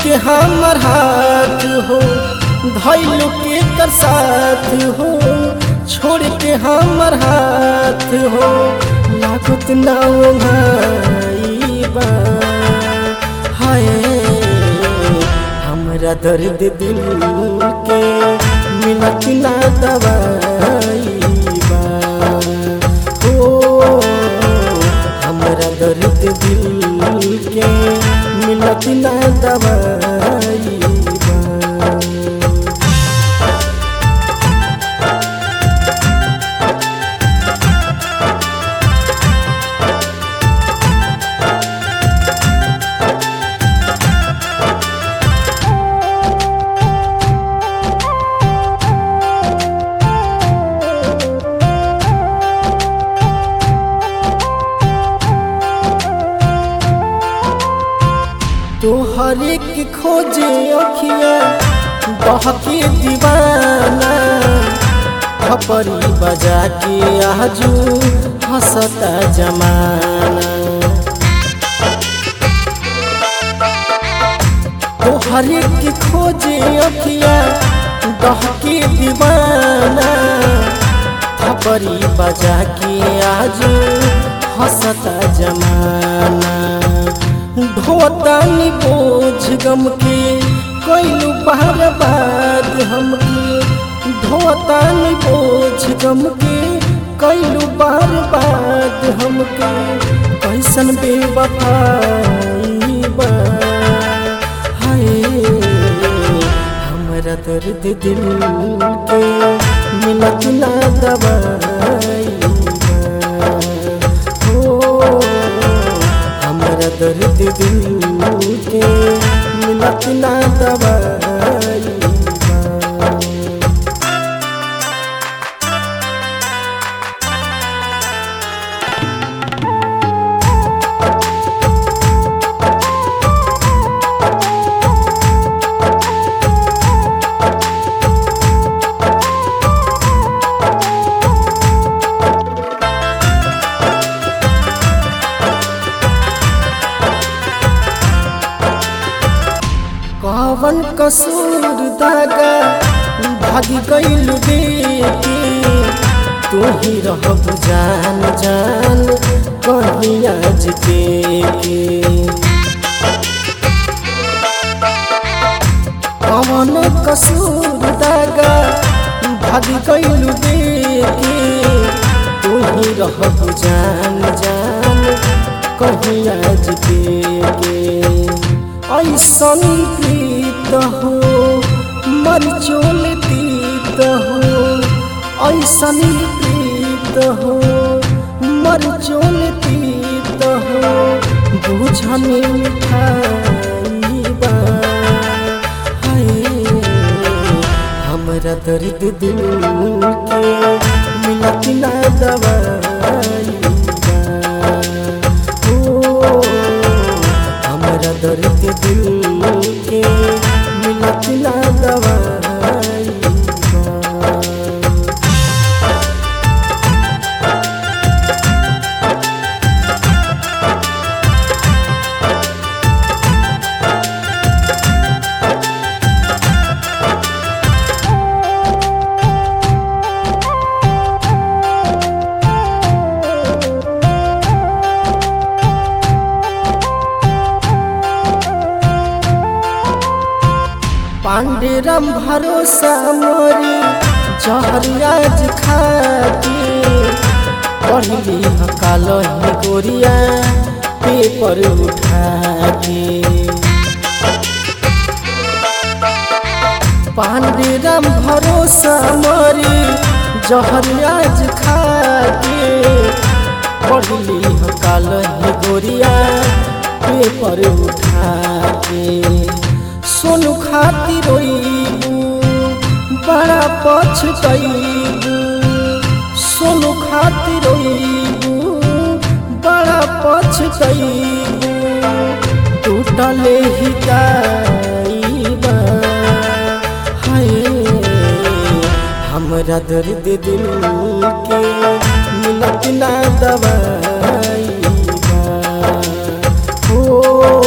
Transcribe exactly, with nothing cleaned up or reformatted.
के हमर हाथ हो धैलू के कर साथ हो छोड़ के हमर हाथ हो लागत ना ओंघाइबा हाय हमरा दर्द दिल के मिलत ना दवाइबा हो हमरा दर्द दिल के मिलत ना दवाइबा। तोहर के खोजे अखिया बहके दीवाना खपरी बजा के आजू हंसता जमाना तोहर के खोजे अखिया बहके दीवाना खपरी बजा के आजू हंसता जमाना ढोतानी बोझ गम के कोइलू बार बाद हमके ढोतानी बोझ गम के कोइलू बार बाद हमके कैसन बेवफाई बा हाय हमरा दर्द दिल के मिलत ना दवाइबा दर्द दिल के मिलत ना दवाइबा। कवन कसूर दागा भाग गइल देके तू ही रहब जान जान कहीं आज के कवन कसूर दागा भाग गइल देके तू ही रहब जान जान कहीं आज के ऐसन प्रीत हो मर चोल तीत हो ऐसन प्रीत हो मर चोल तीत हो बुझने मिठाइबा हाय हमरा दर्द दिल के मिलत ना दवाइबा हो हमरा दर्द दिल के मिलत ना दवाइबा। पांडेराम भरोसा मोरी जहर आज खाके पढ़ली हकालो ही गोरिया पेपर उठा के पांडेराम भरोसा मोरी जहर आज खाके पढ़ली हकालो ही गोरिया पेपर उठा के सोनू खातिर रोइबू बड़ा पछतैबू सोनू खातिर रोइबू बड़ा पछतैबू टूटले ही जाइबा हाय हमरा दर्द दिल के मिलत ना दवाइबा हो